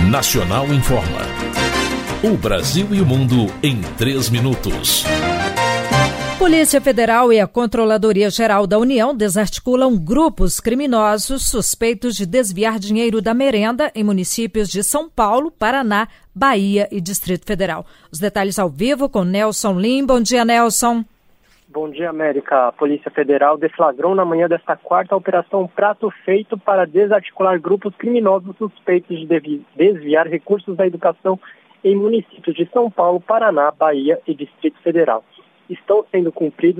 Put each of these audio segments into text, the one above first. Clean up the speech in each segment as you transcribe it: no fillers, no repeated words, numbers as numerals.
Nacional Informa. O Brasil e o mundo em 3 minutos. Polícia Federal e a Controladoria Geral da União desarticulam grupos criminosos suspeitos de desviar dinheiro da merenda em municípios de São Paulo, Paraná, Bahia e Distrito Federal. Os detalhes ao vivo com Nelson Lim. Bom dia, Nelson. Bom dia, América. A Polícia Federal deflagrou na manhã desta quarta a Operação Prato Feito para desarticular grupos criminosos suspeitos de desviar recursos da educação em municípios de São Paulo, Paraná, Bahia e Distrito Federal. Estão sendo cumpridos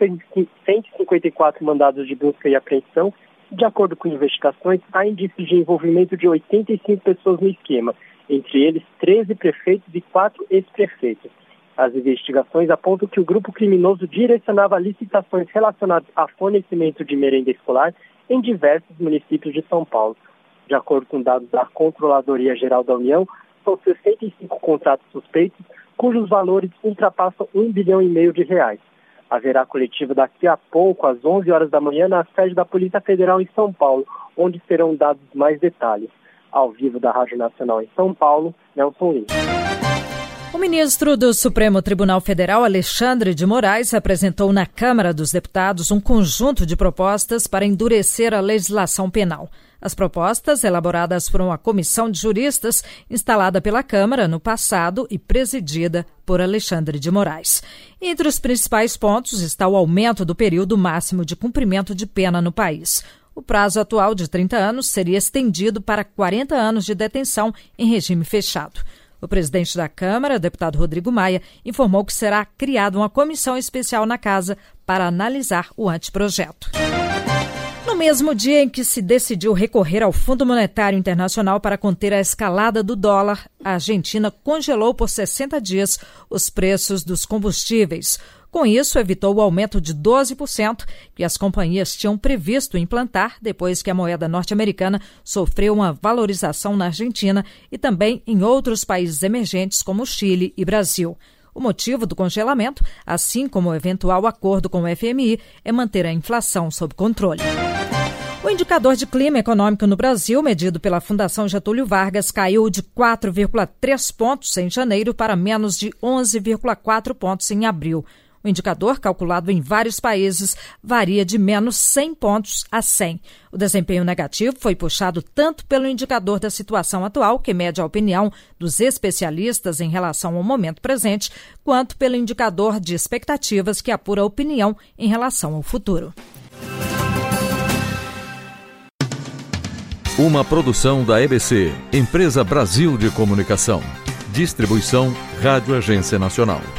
154 mandados de busca e apreensão. De acordo com investigações, há indícios de envolvimento de 85 pessoas no esquema, entre eles 13 prefeitos e 4 ex-prefeitos. As investigações apontam que o grupo criminoso direcionava licitações relacionadas a fornecimento de merenda escolar em diversos municípios de São Paulo. De acordo com dados da Controladoria Geral da União, são 65 contratos suspeitos, cujos valores ultrapassam R$1,5 bilhão de reais. Haverá coletiva daqui a pouco, às 11 horas da manhã, na sede da Polícia Federal em São Paulo, onde serão dados mais detalhes. Ao vivo da Rádio Nacional em São Paulo, Nelson Lim. O ministro do Supremo Tribunal Federal, Alexandre de Moraes, apresentou na Câmara dos Deputados um conjunto de propostas para endurecer a legislação penal. As propostas, elaboradas por uma comissão de juristas instalada pela Câmara no passado e presidida por Alexandre de Moraes. Entre os principais pontos está o aumento do período máximo de cumprimento de pena no país. O prazo atual de 30 anos seria estendido para 40 anos de detenção em regime fechado. O presidente da Câmara, deputado Rodrigo Maia, informou que será criada uma comissão especial na Casa para analisar o anteprojeto. No mesmo dia em que se decidiu recorrer ao Fundo Monetário Internacional para conter a escalada do dólar, a Argentina congelou por 60 dias os preços dos combustíveis. Com isso, evitou o aumento de 12% que as companhias tinham previsto implantar depois que a moeda norte-americana sofreu uma valorização na Argentina e também em outros países emergentes como Chile e Brasil. O motivo do congelamento, assim como o eventual acordo com o FMI, é manter a inflação sob controle. O indicador de clima econômico no Brasil, medido pela Fundação Getúlio Vargas, caiu de 4,3 pontos em janeiro para menos de 11,4 pontos em abril. O indicador, calculado em vários países, varia de menos 100 pontos a 100. O desempenho negativo foi puxado tanto pelo indicador da situação atual, que mede a opinião dos especialistas em relação ao momento presente, quanto pelo indicador de expectativas, que apura a opinião em relação ao futuro. Uma produção da EBC, Empresa Brasil de Comunicação. Distribuição Rádio Agência Nacional.